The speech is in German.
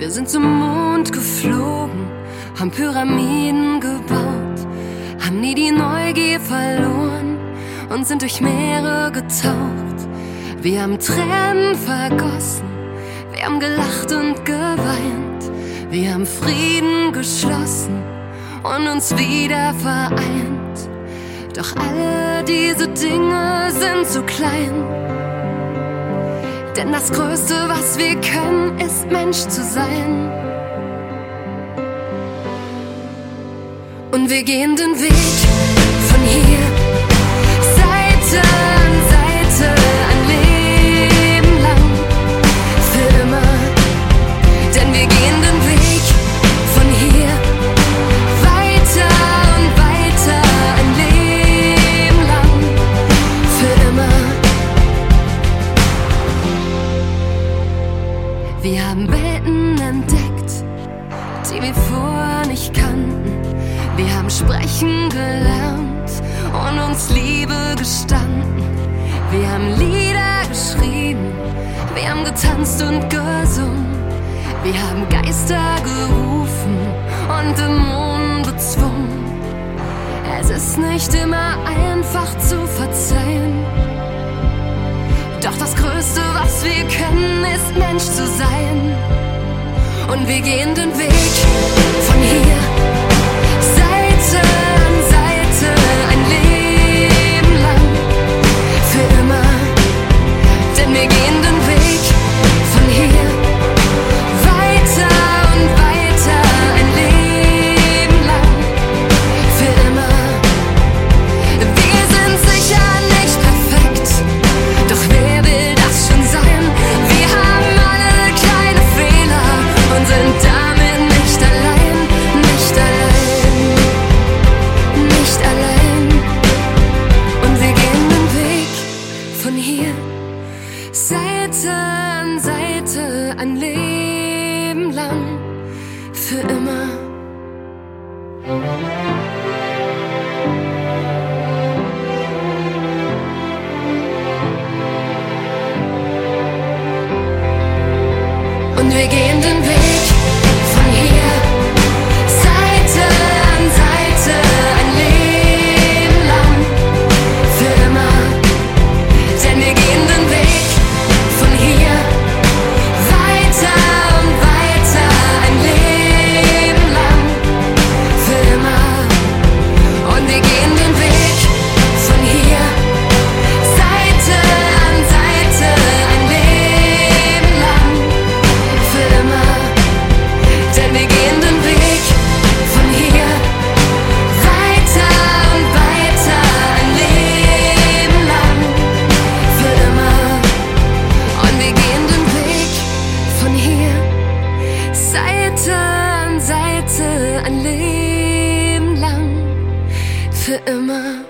Wir sind zum Mond geflogen, haben Pyramiden gebaut, haben nie die Neugier verloren und sind durch Meere getaucht. Wir haben Tränen vergossen, wir haben gelacht und geweint, wir haben Frieden geschlossen und uns wieder vereint. Doch alle diese Dinge sind zu klein, denn das Größte, was wir können, ist Mensch zu sein. Und wir gehen den Weg von hier, Seite an Seite, ein Leben lang, für immer. Denn wir gehen den Weg von hier, weiter und weiter, ein Leben lang, für immer. Wir haben Welten entdeckt, die wir vorher nicht kannten. Wir haben sprechen gelernt und uns Liebe gestanden. Wir haben Lieder geschrieben, wir haben getanzt und gesungen. Wir haben Geister gerufen und Dämonen bezwungen. Es ist nicht immer einfach zu verzeihen, doch das Größte, was wir können, ist Mensch zu sein. Und wir gehen den Weg von hier, Seite an Seite, ein Leben lang, für immer. Denn wir gehen den Weg von hier, weiter und weiter, ein Leben lang, für immer. Wir sind sicher nicht perfekt, doch wer will das schon sein? Wir haben alle kleine Fehler und sind damit nicht allein, nicht allein, nicht allein. Und wir gehen den Weg von hier, Seite an Seite, ein Leben lang, für immer. Und wir gehen den Weg von hier, Seite an Seite, ein Leben lang, für immer. Denn wir gehen den Weg von hier, weiter und weiter, ein Leben lang, für immer. Und wir gehen den Weg von hier, Seite an Seite, ein Leben lang, für immer. Denn wir gehen den Weg von hier, weiter und weiter, ein Leben lang, für immer. Und wir gehen den Weg von hier, Seite an Seite, ein Leben lang, für immer.